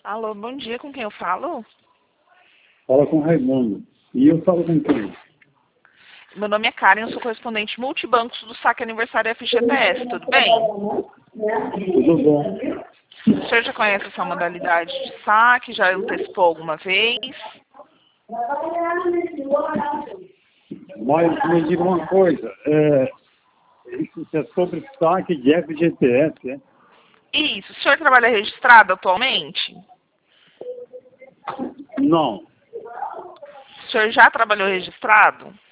Alô, bom dia, com quem eu falo? Fala com o Raimundo. E eu falo com quem? Meu nome é Karen, eu sou correspondente multibancos do Saque Aniversário FGTS, tudo bem? Tudo bom. O senhor já conhece essa modalidade de saque, já antecipou alguma vez? Mas me diga uma coisa, isso é sobre saque de FGTS, é? Isso, o senhor trabalha registrado atualmente? Não, O senhor já trabalhou registrado?